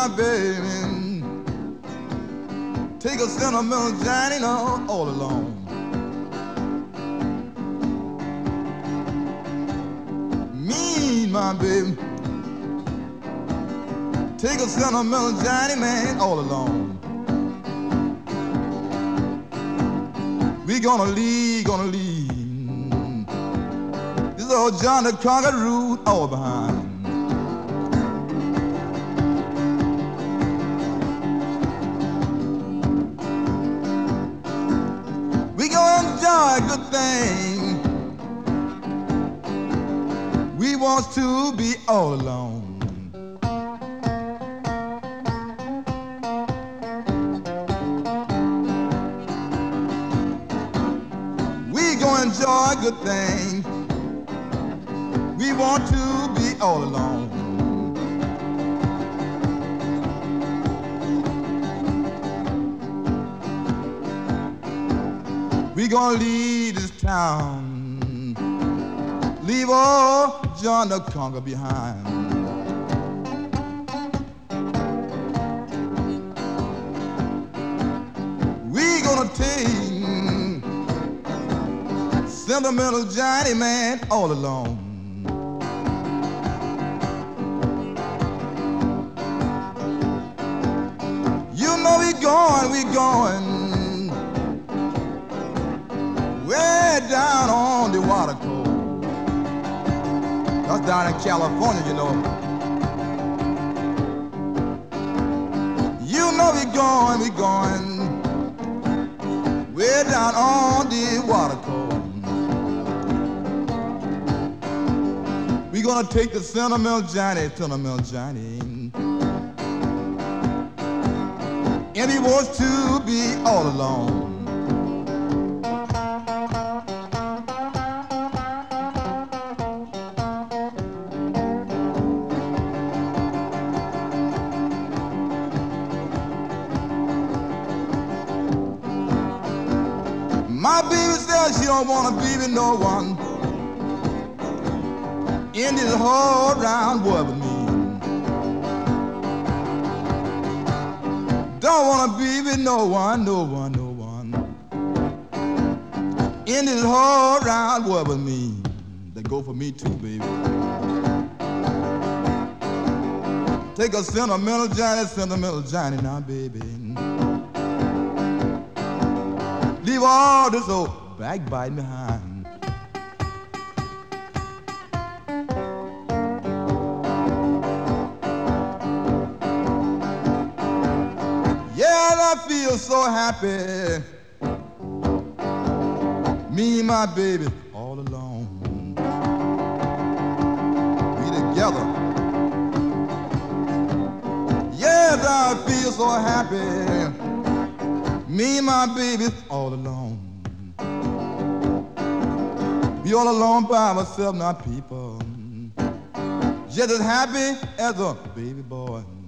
my baby, take a sentimental journey all alone. Me, my baby, take a sentimental journey, man, all alone. We gonna leave this old John the Conqueror route all behind. We gonna enjoy a good thing. We want to be all alone. We gonna enjoy a good thing. We want to be all alone. We gonna leave this town, leave all John the Conqueror behind. We gonna take sentimental Johnny, man, all alone. You know we going way down on the water coast. That's down in California, you know. You know we going way down on the water coast. We gonna take the sentimental Johnny, and he wants to be all alone. My baby says she don't wanna be with no one in this whole round world with me. Don't wanna be with no one in this whole round world with me. They go for me too, baby. Take a sentimental Johnny now, baby. Leave all this old backbiting behind. I feel so happy, me and my baby all alone. We together. Yes, I feel so happy, me and my baby all alone. We all alone by ourselves, not people. Just as happy as a baby boy.